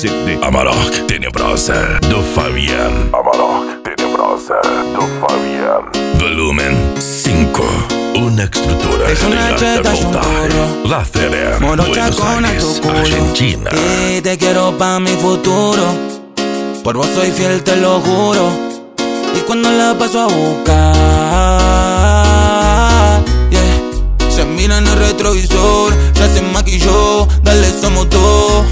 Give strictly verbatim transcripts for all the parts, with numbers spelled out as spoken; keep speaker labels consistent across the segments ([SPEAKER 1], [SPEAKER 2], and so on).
[SPEAKER 1] Musikny Amarok Tenebrosa do Fabian.
[SPEAKER 2] Amarok Tenebrosa do Fabian.
[SPEAKER 1] Volumen cinco. Una estructura
[SPEAKER 3] Es una cheta, es un porro.
[SPEAKER 1] La Cere,
[SPEAKER 3] Morocha
[SPEAKER 1] Buenos
[SPEAKER 3] con a
[SPEAKER 1] Aires,
[SPEAKER 3] tu culo.
[SPEAKER 1] Argentina.
[SPEAKER 3] Y te quiero pa' mi futuro. Por vos soy fiel, te lo juro. Y cuando la paso a buscar, yeah, se mira en el retrovisor, ya se maquilló, dale somos dos.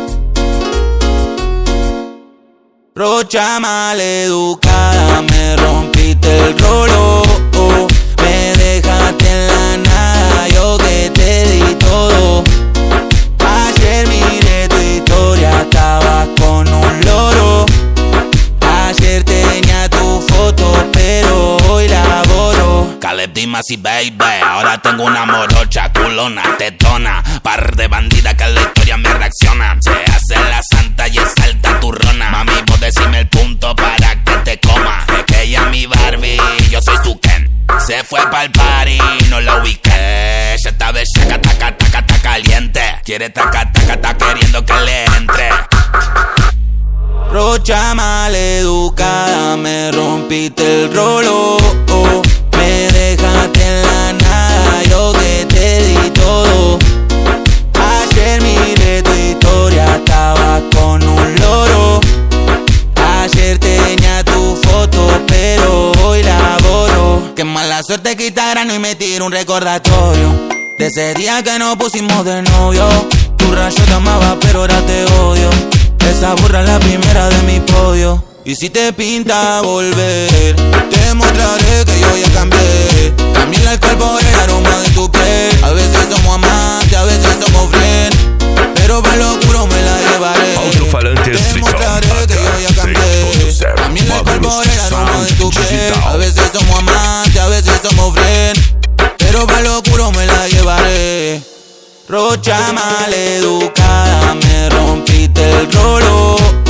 [SPEAKER 3] Rocha maleducada, me rompiste el rolo, oh, me dejaste en la nada, yo que te di todo. Ayer miré tu historia, estabas con un loro. Ayer tenía tu foto, pero hoy la borro.
[SPEAKER 4] Caleb Dimas y baby, ahora tengo una morocha, culona, tetona, par de bandidas que en la historia me reaccionan. Se hace la santa y es alta turrona. Mami, vos decime el punto para que te coma. Es que ella es mi Barbie, yo soy su Ken. Se fue pa'l party, no la ubiqué. Ella está bellaca, taca, taca, taca, caliente. Quiere taca, taca, taca, queriendo que le entre.
[SPEAKER 3] Rocha maleducada, me rompiste el rolo, oh, me dejaste en la nada, yo que te di todo. Ayer miré tu historia, estabas con un loro. Ayer tenía tu foto, pero hoy la borro. Qué mala suerte que Instagram y me tiro un recordatorio de ese día que nos pusimos de novio. Tu rayo te amaba, pero ahora te odio. Esa burra es la primera de mi podio. Y si te pinta volver, te mostraré que yo ya cambié. Cambié el alcohol por el aroma de tu piel. A veces somos amantes, a veces somos friends, pero para lo oscuro me la llevaré.
[SPEAKER 1] Alto-falante
[SPEAKER 3] Te
[SPEAKER 1] Street
[SPEAKER 3] mostraré
[SPEAKER 1] Drum,
[SPEAKER 3] que yo ya cambié. Cambié el alcohol por el aroma de tu piel. A veces somos amantes, a veces somos friends, pero para lo oscuro me la llevaré. Rocha maleducada, me rompiste el rolo.